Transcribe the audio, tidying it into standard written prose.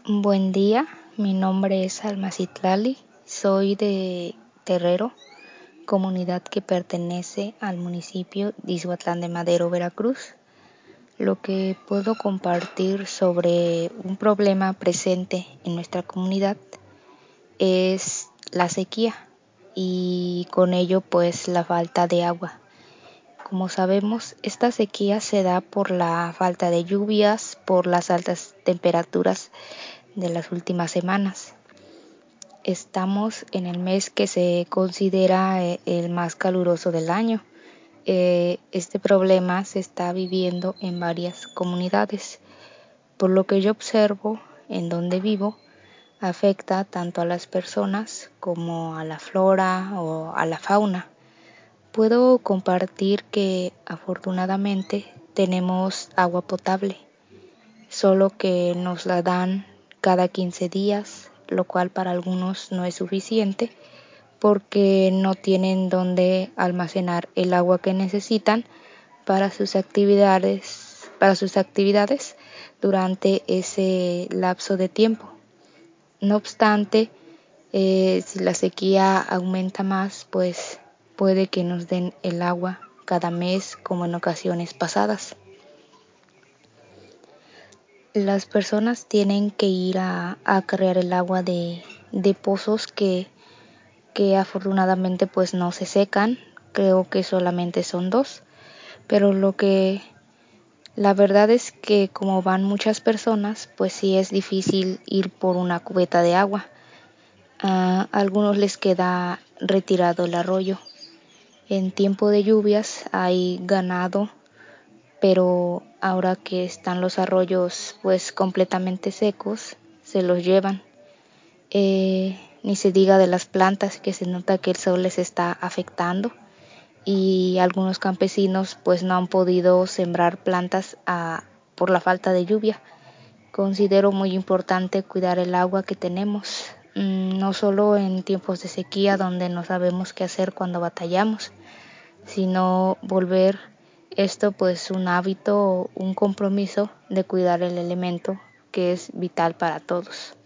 Buen día, mi nombre es Alma Citlali, soy de Terrero, comunidad que pertenece al municipio de Ixhuatlán de Madero, Veracruz. Lo que puedo compartir sobre un problema presente en nuestra comunidad es la sequía y con ello pues la falta de agua. Como sabemos, esta sequía se da por la falta de lluvias, por las altas temperaturas de las últimas semanas. Estamos en el mes que se considera el más caluroso del año. Este problema se está viviendo en varias comunidades. Por lo que yo observo en donde vivo, afecta tanto a las personas como a la flora o a la fauna. Puedo compartir que afortunadamente tenemos agua potable, solo que nos la dan cada 15 días, lo cual para algunos no es suficiente porque no tienen dónde almacenar el agua que necesitan para sus actividades durante ese lapso de tiempo. No obstante, si la sequía aumenta más, pues puede que nos den el agua cada mes como en ocasiones pasadas. Las personas tienen que ir a acarrear el agua de pozos que afortunadamente pues no se secan. Creo que solamente son 2, pero la verdad es que como van muchas personas, pues sí es difícil ir por una cubeta de agua. A algunos les queda retirado el arroyo. En tiempo de lluvias hay ganado, pero ahora que están los arroyos pues completamente secos, se los llevan. Ni se diga de las plantas, que se nota que el sol les está afectando y algunos campesinos pues no han podido sembrar plantas por la falta de lluvia. Considero muy importante cuidar el agua que tenemos, no solo en tiempos de sequía donde no sabemos qué hacer cuando batallamos, sino volver esto pues un hábito, un compromiso de cuidar el elemento que es vital para todos.